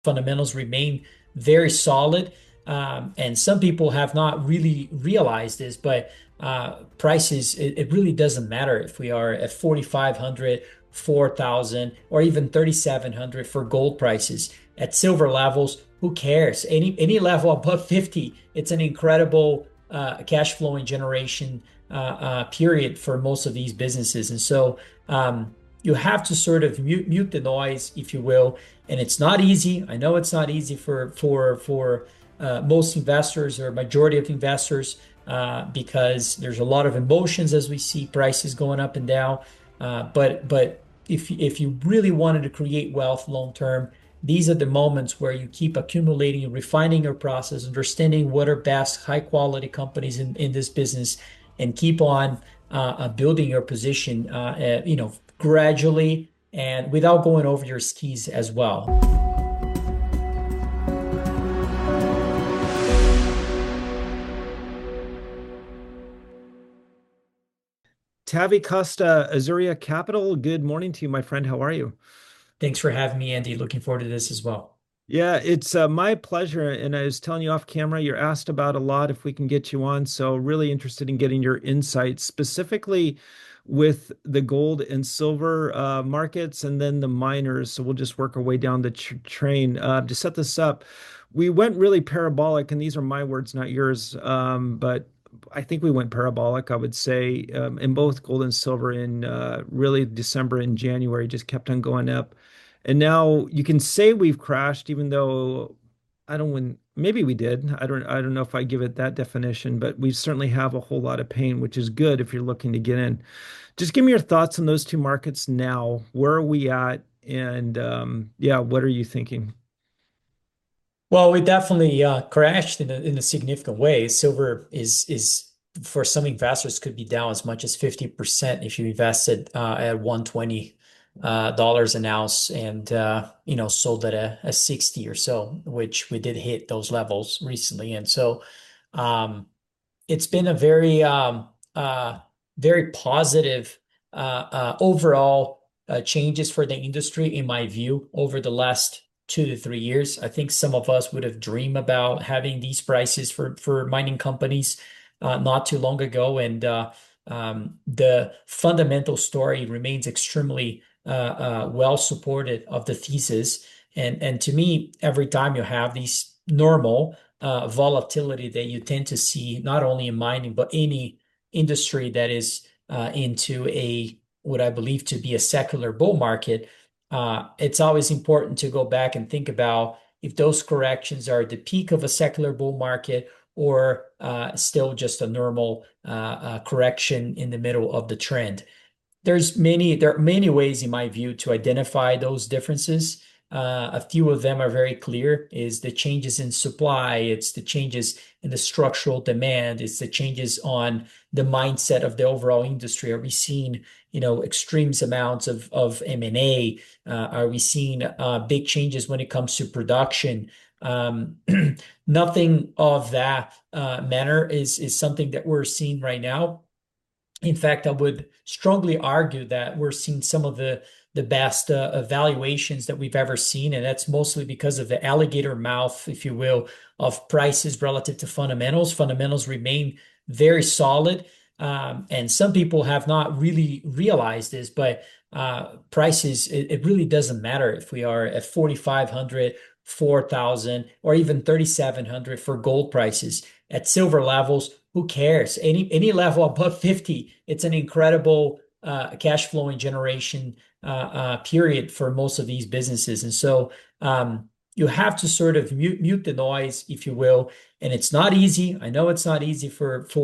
fundamentals remain very solid. And some people have not really realized this, but prices, it really doesn't matter if we are at 4,500, 4,000, or even 3,700 for gold prices. At silver levels, who cares? Any level above 50, it's an incredible cash flowing generation period for most of these businesses. And so you have to sort of mute the noise, if you will. And it's not easy. I know it's not easy for most investors or majority of investors because there's a lot of emotions as we see prices going up and down. But if you really wanted to create wealth long term, these are the moments where you keep accumulating and refining your process, understanding what are best high quality companies in this business, and keep on building your position, gradually and without going over your skis as well. Tavi Costa, Azuria Capital. Good morning to you, my friend. How are you? Thanks for having me, Andy. Looking forward to this as well. Yeah, it's my pleasure. And I was telling you off camera, you're asked about a lot if we can get you on. So, really interested in getting your insights, specifically with the gold and silver markets and then the miners. So, we'll just work our way down the train. To set this up, we went really parabolic, and these are my words, not yours. But I think we went parabolic, I would say, in both gold and silver in really December and January, just kept on going up. And now you can say we've crashed, even though I don't win. Maybe we did. I don't know if I give it that definition, but we certainly have a whole lot of pain, which is good if you're looking to get in. Just give me your thoughts on those two markets now. Where are we at? And yeah, what are you thinking? Well, we definitely crashed in a significant way. Silver is for some investors could be down as much as 50% if you invested at 120 dollars an ounce and sold at a 60 or so, which we did hit those levels recently. And so um, it's been a very positive overall changes for the industry, in my view, over the last 2 to 3 years. I think some of us would have dreamed about having these prices for mining companies not too long ago, and the fundamental story remains extremely well supported of the thesis. And to me, every time you have these normal volatility that you tend to see not only in mining but any industry that is into a what I believe to be a secular bull market, it's always important to go back and think about if those corrections are the peak of a secular bull market or still just a normal correction in the middle of the trend. There are many ways, in my view, to identify those differences. A few of them are very clear, is the changes in supply, it's the changes in the structural demand, it's the changes on the mindset of the overall industry. Are we seeing, extremes amounts of M&A? Are we seeing big changes when it comes to production? Um, Nothing of that manner is something that we're seeing right now. In fact, I would strongly argue that we're seeing some of the best valuations that we've ever seen, and that's mostly because of the alligator mouth, if you will, of prices relative to fundamentals. Fundamentals remain very solid, and some people have not really realized this, but prices, it really doesn't matter if we are at 4,500, 4,000, or even 3,700 for gold prices. At silver levels, who cares? Any level above 50, it's an incredible cash flowing generation period for most of these businesses. And so you have to sort of mute the noise, if you will. And it's not easy. I know it's not easy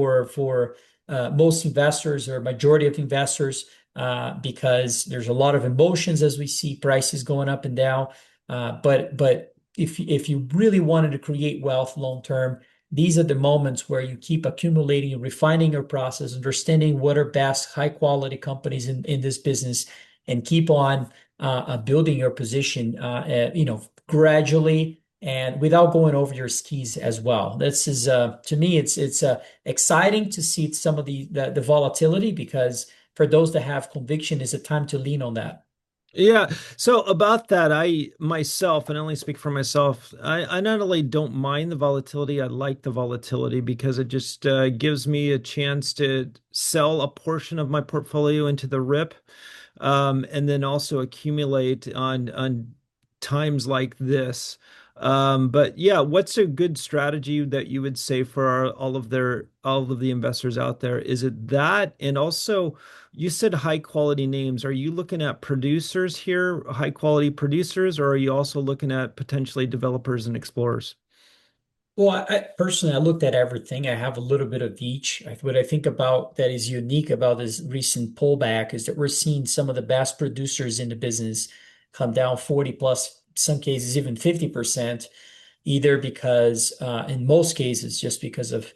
for most investors or majority of investors because there's a lot of emotions as we see prices going up and down. But if you really wanted to create wealth long term, these are the moments where you keep accumulating and refining your process, understanding what are best high quality companies in this business, and keep on building your position, gradually and without going over your skis as well. This is to me, it's exciting to see some of the volatility because for those that have conviction, it's a time to lean on that. Yeah. So about that, I myself, and I only speak for myself, I not only don't mind the volatility, I like the volatility because it just gives me a chance to sell a portion of my portfolio into the RIP, and then also accumulate on times like this. But yeah, what's a good strategy that you would say for all of the investors out there? Is it that, and also you said high quality names. Are you looking at producers here, high quality producers, or are you also looking at potentially developers and explorers? Well, personally, I looked at everything. I have a little bit of each. What I think about that is unique about this recent pullback is that we're seeing some of the best producers in the business come down 40 plus, some cases even 50%, either because, in most cases, just because of,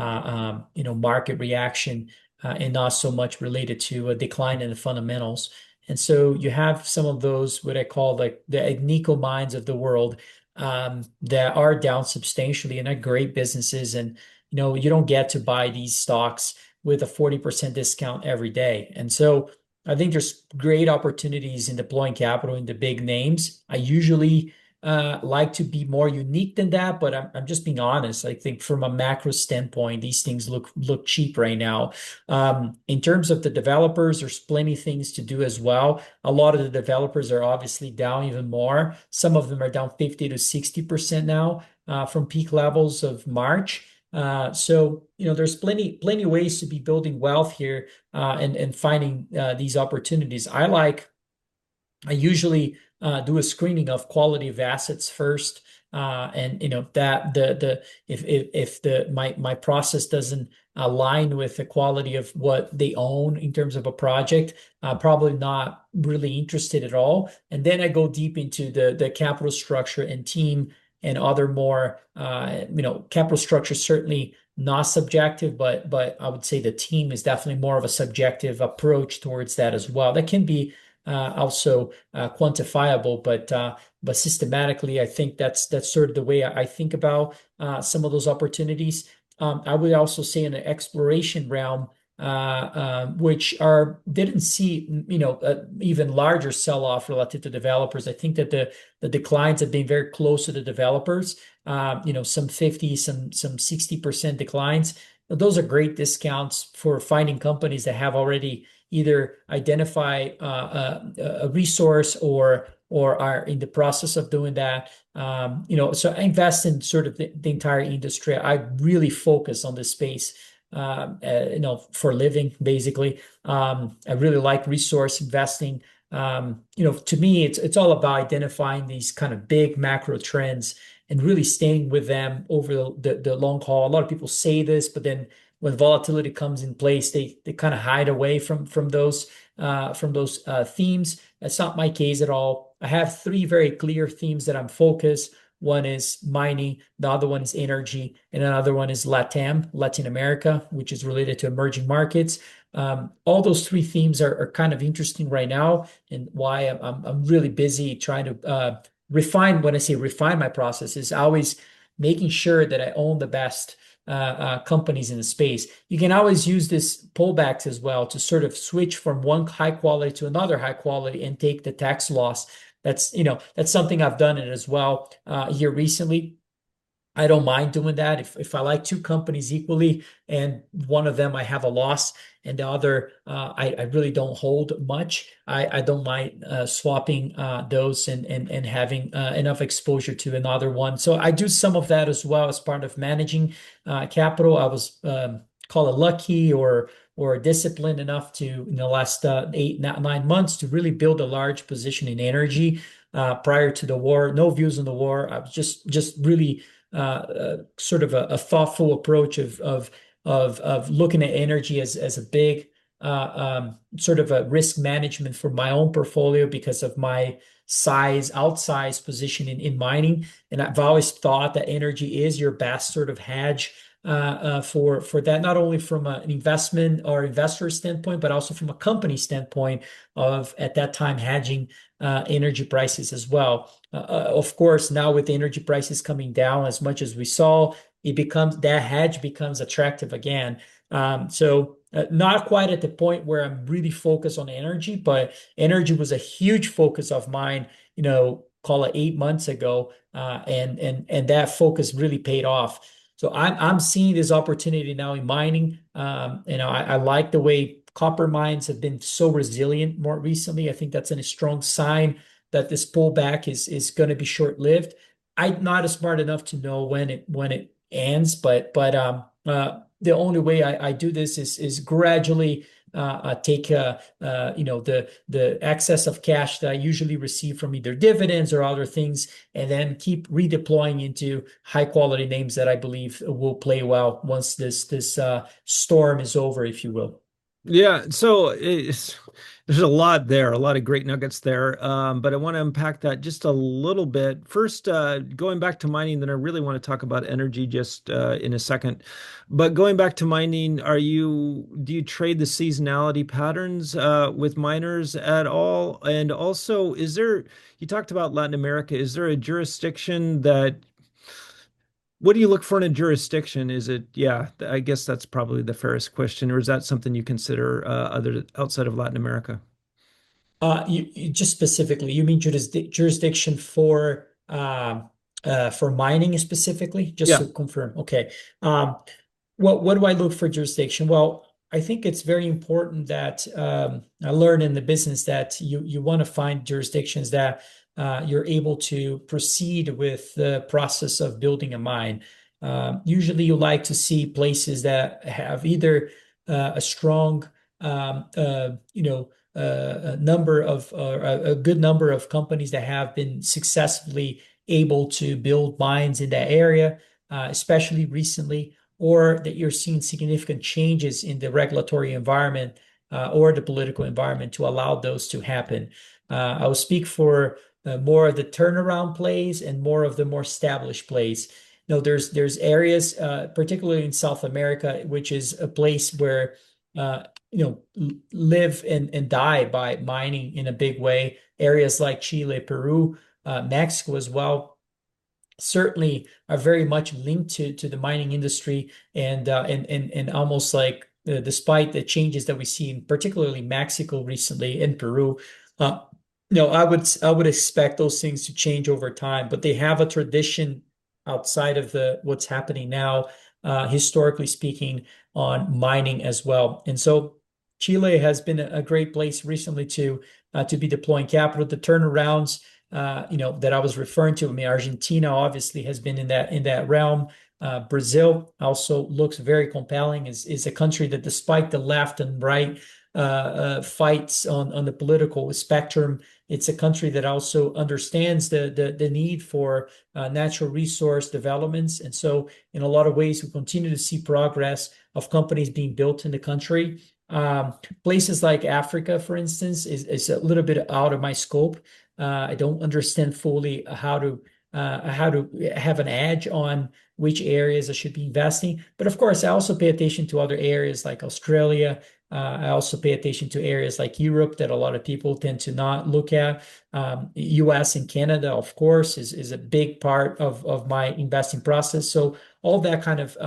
market reaction, and not so much related to a decline in the fundamentals. And so you have some of those, what I call like the Agnico mines of the world, that are down substantially and are great businesses. And, you don't get to buy these stocks with a 40% discount every day. And so I think there's great opportunities in deploying capital into big names. I usually like to be more unique than that, but I'm just being honest. I think from a macro standpoint, these things look cheap right now. In terms of the developers, there's plenty of things to do as well. A lot of the developers are obviously down even more. Some of them are down 50 to 60% now, from peak levels of March. So there's plenty ways to be building wealth here, and finding these opportunities. I usually do a screening of quality of assets first, and that the if the my process doesn't align with the quality of what they own in terms of a project, probably not really interested at all. And then I go deep into the capital structure and team and other more, capital structure certainly not subjective, but I would say the team is definitely more of a subjective approach towards that as well. That can be also quantifiable, but systematically, I think that's sort of the way I think about some of those opportunities. I would also say in the exploration realm, which are didn't see even larger sell-off relative to developers. I think that the declines have been very close to the developers. Some 50, some 60% declines. Those are great discounts for finding companies that have already either identify a resource or are in the process of doing that. So I invest in sort of the entire industry. I really focus on this space, for a living, basically. I really like resource investing. To me, it's all about identifying these kind of big macro trends and really staying with them over the long haul. A lot of people say this, but then when volatility comes in place, they kind of hide away from those themes. That's not my case at all. I have three very clear themes that I'm focused. One is mining, the other one is energy, and another one is LATAM, Latin America, which is related to emerging markets. All those three themes are kind of interesting right now, and why I'm really busy trying to refine. When I say refine my process, is always making sure that I own the best companies in the space. You can always use this pullbacks as well to sort of switch from one high quality to another high quality and take the tax loss. That's something I've done it as well here recently. I don't mind doing that. If I like two companies equally and one of them I have a loss and the other I really don't hold much, I don't mind swapping those and having enough exposure to another one. So I do some of that as well as part of managing capital. I was call it lucky or disciplined enough to in the last 8 9 months to really build a large position in energy. Prior to the war, no views on the war. I was just really sort of a thoughtful approach of looking at energy as a big sort of a risk management for my own portfolio because of my outsized position in mining. And I've always thought that energy is your best sort of hedge for that, not only from an investment or investor standpoint, but also from a company standpoint of at that time hedging energy prices as well. Of course, now with the energy prices coming down as much as we saw, that hedge becomes attractive again. So Not quite at the point where I'm really focused on energy, but energy was a huge focus of mine, call it 8 months ago, and that focus really paid off. So I'm seeing this opportunity now in mining. I like the way copper mines have been so resilient more recently. I think that's a strong sign that this pullback is going to be short-lived. I'm not smart enough to know when it ends, but the only way I do this is gradually take the excess of cash that I usually receive from either dividends or other things, and then keep redeploying into high quality names that I believe will play well once this storm is over, if you will. Yeah, so there's a lot there, a lot of great nuggets there. But I want to unpack that just a little bit. First, going back to mining, then I really want to talk about energy just in a second. But going back to mining, do you trade the seasonality patterns with miners at all? And also, you talked about Latin America, is there a jurisdiction what do you look for in a jurisdiction? Yeah, I guess that's probably the fairest question, or is that something you consider other outside of Latin America? You just specifically, you mean jurisdiction for mining specifically, just Yeah. to confirm. Okay. What do I look for jurisdiction? Well, I think it's very important that I learned in the business that you want to find jurisdictions that you're able to proceed with the process of building a mine. Usually, you like to see places that have either a strong, a number of a good number of companies that have been successfully able to build mines in that area, especially recently, or that you're seeing significant changes in the regulatory environment or the political environment to allow those to happen. I will speak for more of the turnaround plays and more of the more established plays. There's areas, particularly in South America, which is a place where live and die by mining in a big way. Areas like Chile, Peru, Mexico as well certainly are very much linked to the mining industry and almost like despite the changes that we see in particularly Mexico recently and Peru, uh, I would expect those things to change over time, but they have a tradition outside of the what's happening now, historically speaking, on mining as well. And so Chile has been a great place recently to be deploying capital. The turnarounds that I was referring to. I mean, Argentina obviously has been in that realm. Brazil also looks very compelling. Is a country that, despite the left and right fights on the political spectrum, it's a country that also understands the need for natural resource developments. And so, in a lot of ways, we continue to see progress of companies being built in the country. Places like Africa, for instance, is a little bit out of my scope. I don't understand fully how to have an edge on which areas I should be investing. But of course, I also pay attention to other areas like Australia. I also pay attention to areas like Europe that a lot of people tend to not look at. US and Canada, of course, is a big part of my investing process. So all that kind of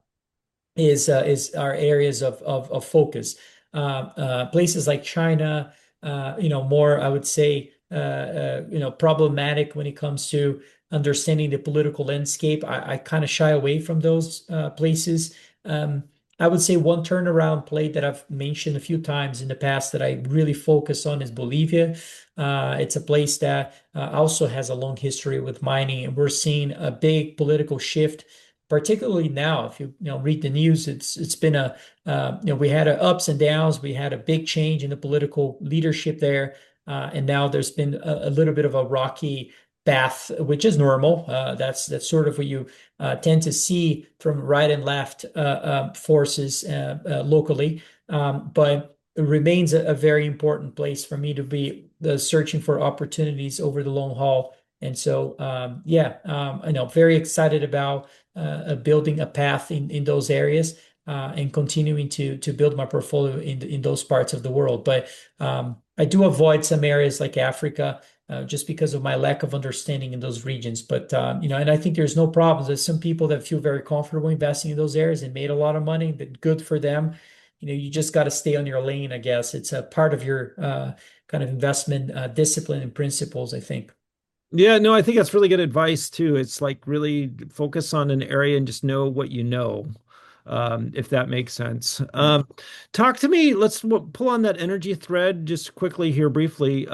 is our areas of focus. Places like China, more I would say, problematic when it comes to understanding the political landscape. I kind of shy away from those places. I would say one turnaround play that I've mentioned a few times in the past that I really focus on is Bolivia. It's a place that also has a long history with mining, and we're seeing a big political shift, particularly now. If you read the news, it's been we had ups and downs. We had a big change in the political leadership there, and now there's been a little bit of a rocky path, which is normal. That's sort of what you tend to see from right and left forces locally. But it remains a very important place for me to be searching for opportunities over the long haul. And so, yeah, I know, very excited about building a path in those areas and continuing to build my portfolio in those parts of the world. But I do avoid some areas like Africa just because of my lack of understanding in those regions. But and I think there's no problems. There's some people that feel very comfortable investing in those areas and made a lot of money. That good for them. you just got to stay on your lane, I guess. It's a part of your kind of investment discipline and principles, I think. Yeah, no, I think that's really good advice too. It's like really focus on an area and just know what you know, if that makes sense. Talk to me. Let's pull on that energy thread just quickly here briefly.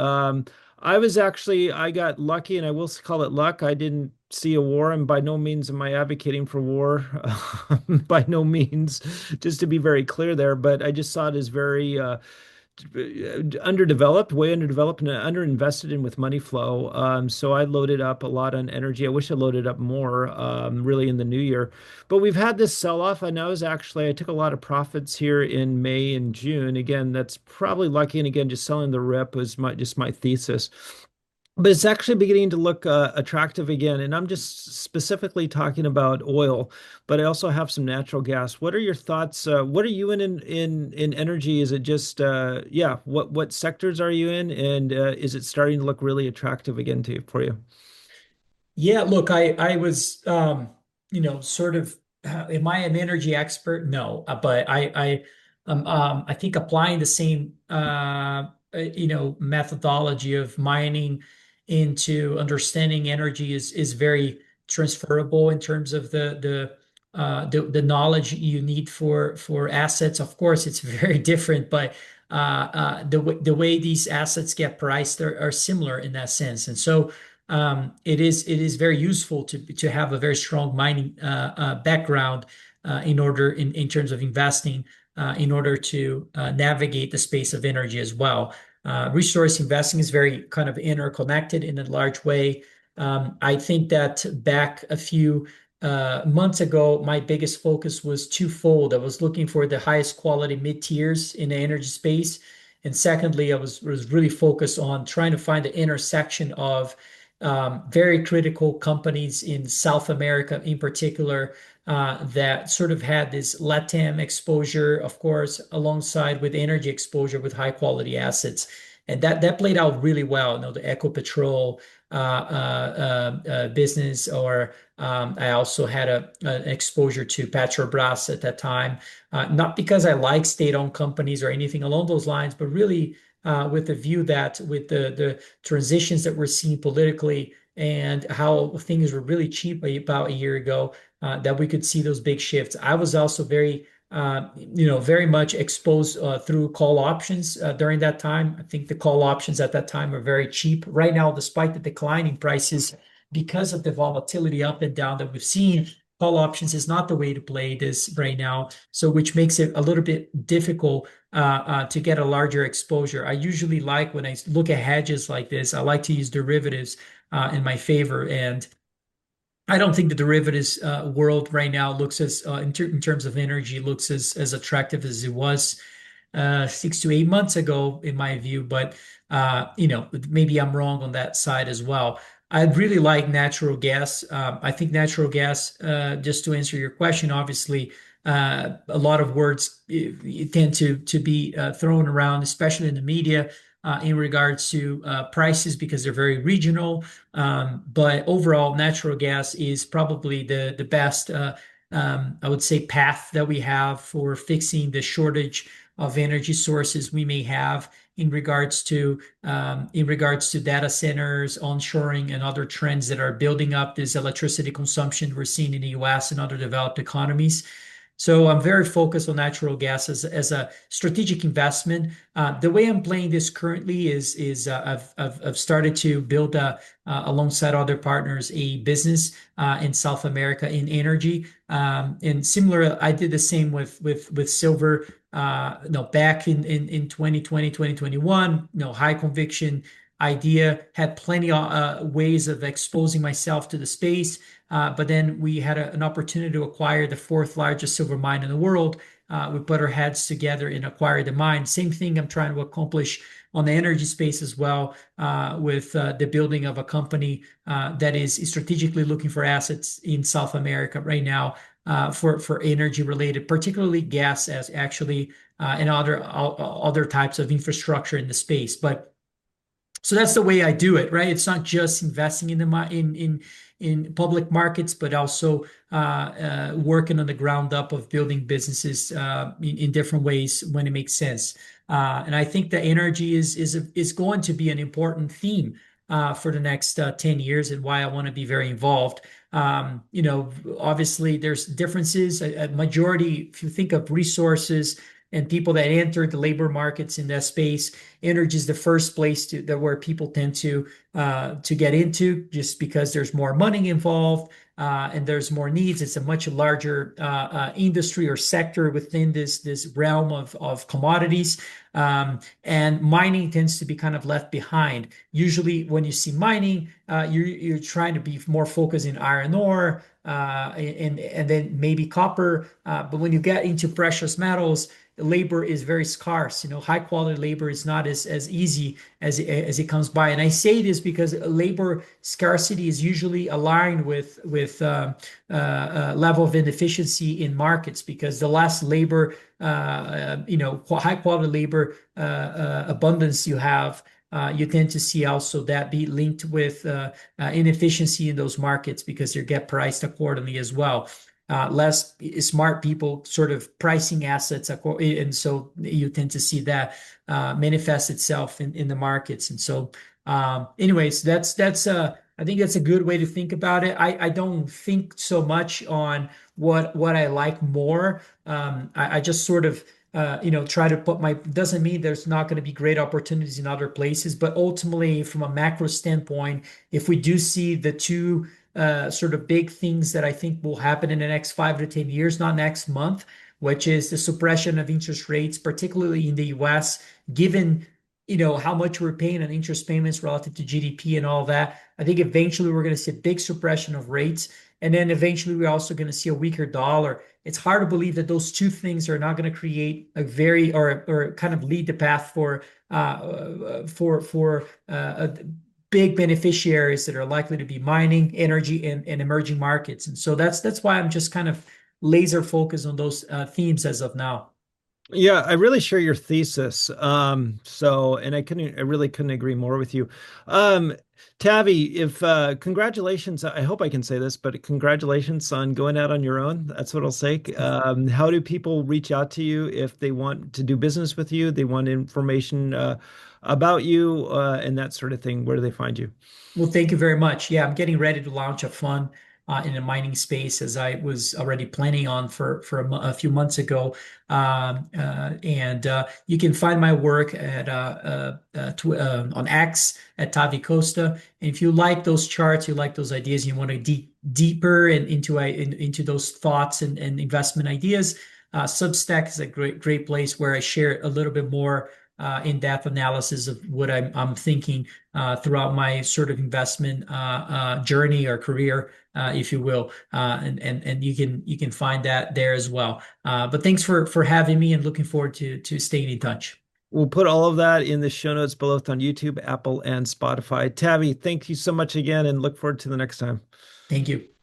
I got lucky, and I will call it luck. I didn't see a war, and by no means am I advocating for war. By no means, just to be very clear there. But I just saw it as very underdeveloped, way underdeveloped, and underinvested in with money flow. So I loaded up a lot on energy. I wish I loaded up more, really in the new year. But we've had this sell off. And I took a lot of profits here in May and June. Again, that's probably lucky. And again, just selling the rip was just my thesis. But it's actually beginning to look attractive again. And I'm just specifically talking about oil, but I also have some natural gas. What are your thoughts? What are you in energy? Is it just yeah? What sectors are you in? And is it starting to look really attractive again to you for you? Yeah, look, I was sort of am I an energy expert? No, but I think applying the same methodology of mining into understanding energy is very transferable in terms of the knowledge you need for assets. Of course, it's very different, but the way these assets get priced are similar in that sense. And so it is very useful to have a very strong mining background in terms of investing in order to navigate the space of energy as well. Resource investing is very kind of interconnected in a large way. I think that back a few months ago, my biggest focus was twofold. I was looking for the highest quality mid tiers in the energy space. And secondly, I was really focused on trying to find the intersection of very critical companies in South America, in particular, that sort of had this LATAM exposure, of course, alongside with energy exposure with high quality assets. And that played out really well. The Ecopetrol business, or I also had an exposure to Petrobras at that time. Not because I like state-owned companies or anything along those lines, but really with the view that with the transitions that we're seeing politically and how things were really cheap about a year ago, that we could see those big shifts. I was also very much exposed through call options during that time. I think the call options at that time were very cheap. Right now, despite the declining prices, because of the volatility up and down that we've seen, call options is not the way to play this right now. So, which makes it a little bit difficult to get a larger exposure. I usually like when I look at hedges like this, I like to use derivatives in my favor. And I don't think the derivatives world right now looks as, in terms of energy, looks as attractive as it was 6 to 8 months ago, in my view. But maybe I'm wrong on that side as well. I really like natural gas. I think natural gas, just to answer your question, obviously, a lot of words tend to be thrown around, especially in the media, in regards to prices because they're very regional. But overall, natural gas is probably the best, I would say, path that we have for fixing the shortage of energy sources we may have in regards to data centers, onshoring, and other trends that are building up this electricity consumption we're seeing in the US and other developed economies. So I'm very focused on natural gas as a strategic investment. The way I'm playing this currently is I've started to build alongside other partners a business in South America in energy. And similar, I did the same with silver. No, back in 2020, 2021, high conviction idea, had plenty of ways of exposing myself to the space. But then we had an opportunity to acquire the fourth largest silver mine in the world. We put our heads together and acquired the mine. Same thing I'm trying to accomplish on the energy space as well, with the building of a company that is strategically looking for assets in South America right now, for energy related, particularly gas, as actually and other types of infrastructure in the space. But So that's the way I do it, right? It's not just investing in in public markets, but also working on the ground up of building businesses in different ways when it makes sense. And I think that energy is going to be an important theme for the next 10 years, and why I want to be very involved. Obviously there's differences. A majority, if you think of resources and people that enter the labor markets in that space, energy is the first place where people tend to get into, just because there's more money involved and there's more needs. It's a much larger industry or sector within this realm of commodities. And mining tends to be kind of left behind. Usually, when you see mining, you're trying to be more focused in iron ore and then maybe copper. But when you get into precious metals, labor is very scarce. High quality labor is not as easy as it comes by. And I say this because labor scarcity is usually aligned with level of inefficiency in markets, because the less labor, high quality labor abundance you have, you tend to see also that be linked with inefficiency in those markets, because they get priced accordingly as well. Less smart people sort of pricing assets, and so you tend to see that manifest itself in the markets. And so, anyways, that's I think that's a good way to think about it. I don't think so much on what I like more. I just sort of try to put my, doesn't mean there's not going to be great opportunities in other places, but ultimately, from a macro standpoint, if we do see the two sort of big things that I think will happen in the next 5 to 10 years, not next month, which is the suppression of interest rates, particularly in the US, given how much we're paying on interest payments relative to GDP and all that. I think eventually we're going to see a big suppression of rates. And then eventually we're also going to see a weaker dollar. It's hard to believe that those two things are not going to create a very, or kind of lead the path for big beneficiaries that are likely to be mining, energy, and emerging markets. And so that's why I'm just kind of laser focused on those themes as of now. Yeah, I really share your thesis. And I really couldn't agree more with you. Um, Tavi, if congratulations, I hope I can say this, but congratulations on going out on your own. That's what I'll say. How do people reach out to you if they want to do business with you? They want information about you and that sort of thing. Where do they find you? Well, thank you very much. Yeah, I'm getting ready to launch a fund in the mining space, as I was already planning on for a few months ago. And you can find my work at on X at Tavi Costa. And if you like those charts, you like those ideas, you want to deeper into those thoughts and investment ideas, Substack is a great place where I share a little bit more in-depth analysis of what I'm thinking throughout my sort of investment journey or career, if you will, and you can find that there as well. But thanks for having me, and looking forward to staying in touch. We'll put all of that in the show notes both on YouTube, Apple, and Spotify. Tavi, thank you so much again and look forward to the next time. Thank you.